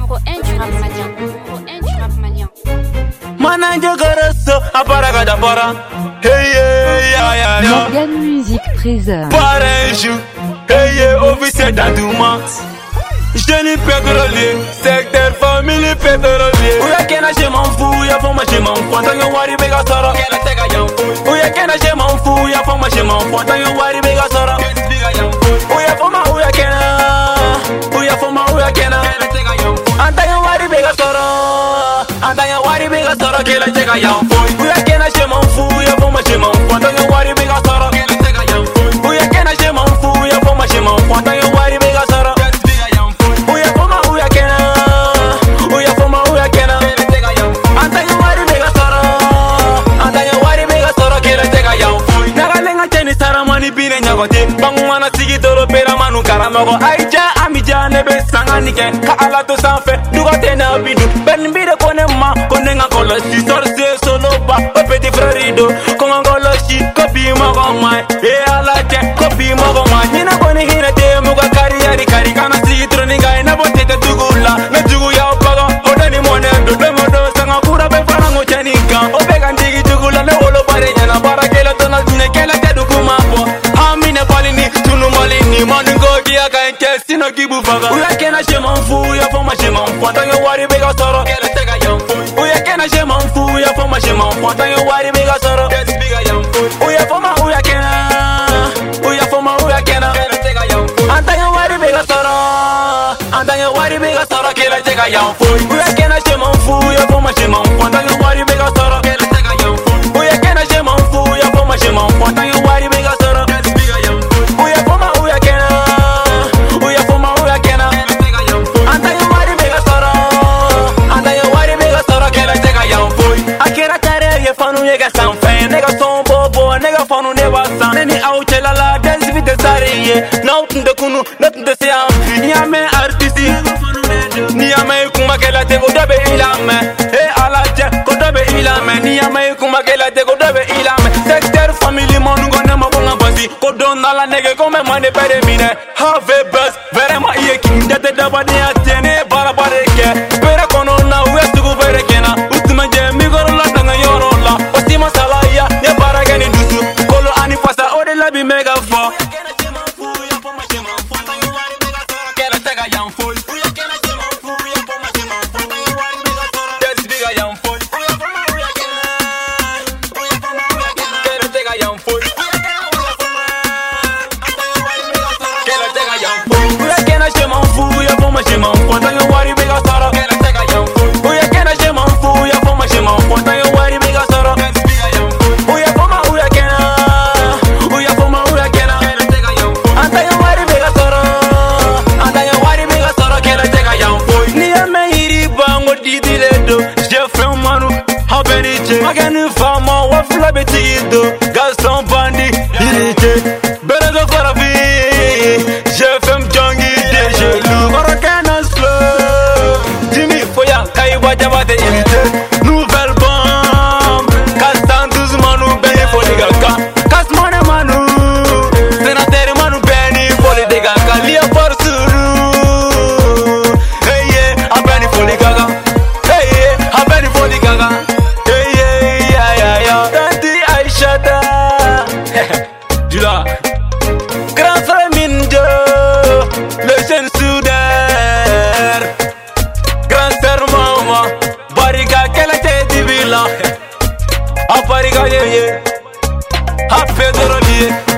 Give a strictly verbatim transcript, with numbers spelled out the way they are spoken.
numéro un du rap malien. Numéro un du rap malien. Mananja Garasso, Aparaga d'Apara. Hey, yeah, yeah, yeah. Morgan Music présente. Parejo, hey, yeah, officier d'Adouma. Jeune pétrolier, secteur famille pétrolier. Ouya kena je m'en fous, ya foma je m'en fous. Tant que wari bega soro, kena tega yam fou. Ouya kena je m'en fous, ya foma je m'en fous. Tant que wari bega soro, kena tega yam fou. Ouya foma ouya kena, ouya foma ouya kena, kena tega yam fou. Tant que wari bega soro, tant que wari bega soro, kena tega yam fou. Ouya kena je m'en fous, ya foma je m'en fous. Tant que wari bega soro, kena tega yam fou. Ouya kena je m'en fous, ya foma je m'en fous. Tant que wari bega soro. Bine nyagote bangwana sigi toro pera manu karamago aija amija nebe sanga nike ka ala to sanfe dugote na bidu ben bide kone ma kone nga koloshi sorse solo ba o petit frérido konga koloshi kopi mago mai e ala te kopi mago mai nina kone hina te muga kariyari kari kana sigi toro ninga na bote te tugula na tugu ya opago odani mone do do modo sanga kura be farango chanika o be gandigi tugula ne wolo bare nyana bara kela to na tune kela te dukuma po Sino kibu faga Uya kena je m'en fous, ya foma je m'en fous. Tant que wari bega soro, kena tega yam fou. Uya kena je m'en fous, ya foma je m'en fous. Tant que wari bega soro, kena biga yam fou. Uya foma uya kena, uya foma uya kena, kena tega yam fou. Tant que wari bega soro, tant que wari bega soro, kena tega yam fou. Uya kena je m'en fous, ya foma je m'en fous. Tant que wari bega soro, kena tega yam fou. Uya kena je m'en fous, ya foma je m'en fous. Tant que wari bega soro, kena biga yam fou. Uya foma uya kena. Nigga sound fan, nigga son bobo, nigga fanu ne wasan. Neni au chela la dance with the sariye. Nothing de kunu, nothing de siam. Niame artisti, niame kuma kela te go dabe ilame. Hey alaje, go dabe ilame. Niame kuma kela te go dabe ilame. Sector family monu go nema bonga basi. Go don la nigga come mane pere mine. Have a bus, very ma iye king. Dete daba ni atene bara bare ke. Pere kono na west go pere kena. Utuma je mi go la tanga yoro la. Masalaya, ya para gani dusu. Kolo ani pasa ode labi mega fo. Magani fama wa fula betido Gaston bandi irite Berezo farafi J F M jongi de jelu Marokana slow Jimmy foya kaiwa jabate irite Nouvelle bombe Kastan douze manu beni foli gaka Kasmane manu Senateri manu beni foli de gaka Lia porsuru Hey yeah, abeni foli gaga Hey yeah, abeni foli gaga Dula Grand frère Mindo Le jeune soudeur Grand sœur maman Bariga kela te divila A Bariga ye ye A Pedro liye